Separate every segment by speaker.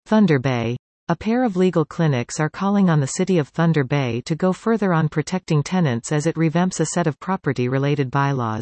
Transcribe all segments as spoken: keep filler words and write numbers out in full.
Speaker 1: Thunder Bay. A pair of legal clinics are calling on the city of Thunder Bay to go further on protecting tenants as it revamps a set of property-related bylaws.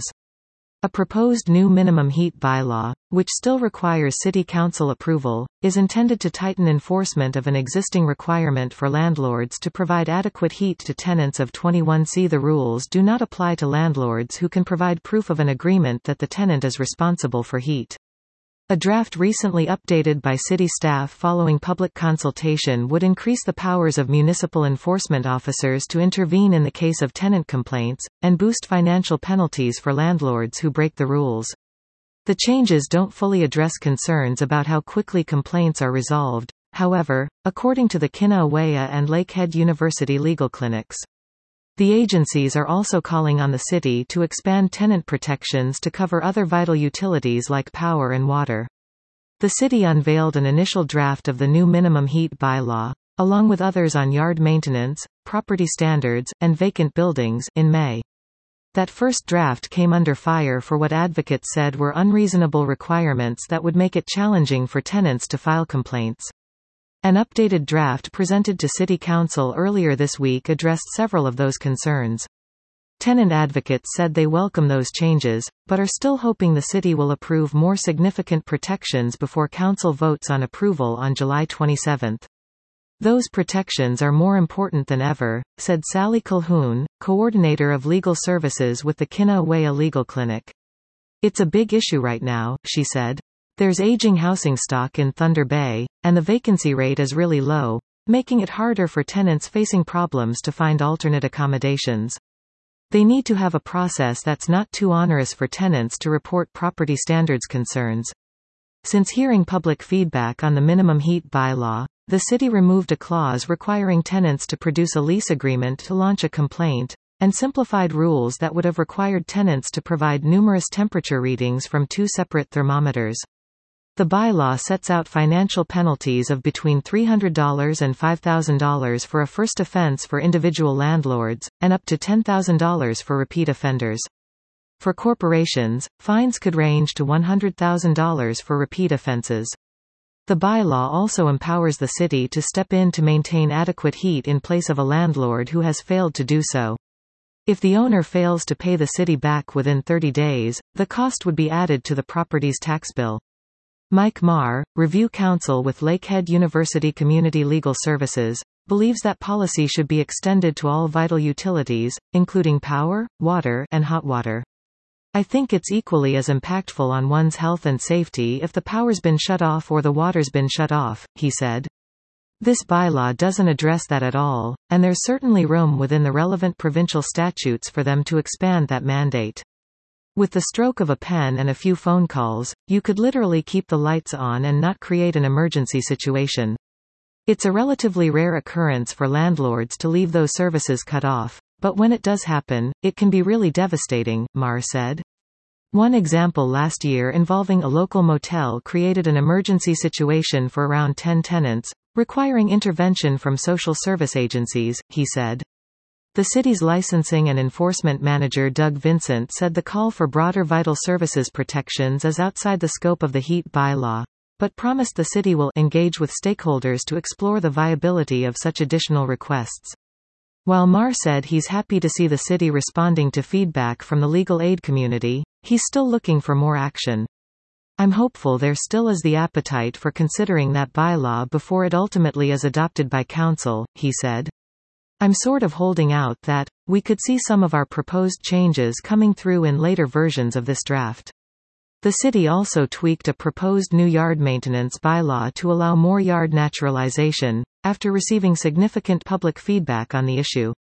Speaker 1: A proposed new minimum heat bylaw, which still requires city council approval, is intended to tighten enforcement of an existing requirement for landlords to provide adequate heat to tenants of twenty-one C. The rules do not apply to landlords who can provide proof of an agreement that the tenant is responsible for heat. A draft recently updated by city staff following public consultation would increase the powers of municipal enforcement officers to intervene in the case of tenant complaints, and boost financial penalties for landlords who break the rules. The changes don't fully address concerns about how quickly complaints are resolved, however, according to the Kilauea and Lakehead University legal clinics. The agencies are also calling on the city to expand tenant protections to cover other vital utilities like power and water. The city unveiled an initial draft of the new minimum heat bylaw, along with others on yard maintenance, property standards, and vacant buildings, in May. That first draft came under fire for what advocates said were unreasonable requirements that would make it challenging for tenants to file complaints. An updated draft presented to City Council earlier this week addressed several of those concerns. Tenant advocates said they welcome those changes, but are still hoping the city will approve more significant protections before Council votes on approval on July twenty-seventh. Those protections are more important than ever, said Sally Calhoun, coordinator of legal services with the Kilauea Legal Clinic. It's a big issue right now, she said. There's aging housing stock in Thunder Bay, and the vacancy rate is really low, making it harder for tenants facing problems to find alternate accommodations. They need to have a process that's not too onerous for tenants to report property standards concerns. Since hearing public feedback on the minimum heat bylaw, the city removed a clause requiring tenants to produce a lease agreement to launch a complaint, and simplified rules that would have required tenants to provide numerous temperature readings from two separate thermometers. The bylaw sets out financial penalties of between three hundred dollars and five thousand dollars for a first offense for individual landlords, and up to ten thousand dollars for repeat offenders. For corporations, fines could range to one hundred thousand dollars for repeat offenses. The bylaw also empowers the city to step in to maintain adequate heat in place of a landlord who has failed to do so. If the owner fails to pay the city back within thirty days, the cost would be added to the property's tax bill. Mike Marr, review counsel with Lakehead University Community Legal Services, believes that policy should be extended to all vital utilities, including power, water, and hot water. I think it's equally as impactful on one's health and safety if the power's been shut off or the water's been shut off, he said. This bylaw doesn't address that at all, and there's certainly room within the relevant provincial statutes for them to expand that mandate. With the stroke of a pen and a few phone calls, you could literally keep the lights on and not create an emergency situation. It's a relatively rare occurrence for landlords to leave those services cut off, but when it does happen, it can be really devastating, Marr said. One example last year involving a local motel created an emergency situation for around ten tenants, requiring intervention from social service agencies, he said. The city's licensing and enforcement manager Doug Vincent said the call for broader vital services protections is outside the scope of the heat bylaw, but promised the city will engage with stakeholders to explore the viability of such additional requests. While Marr said he's happy to see the city responding to feedback from the legal aid community, he's still looking for more action. I'm hopeful there still is the appetite for considering that bylaw before it ultimately is adopted by council, he said. I'm sort of holding out that we could see some of our proposed changes coming through in later versions of this draft. The city also tweaked a proposed new yard maintenance bylaw to allow more yard naturalization, after receiving significant public feedback on the issue.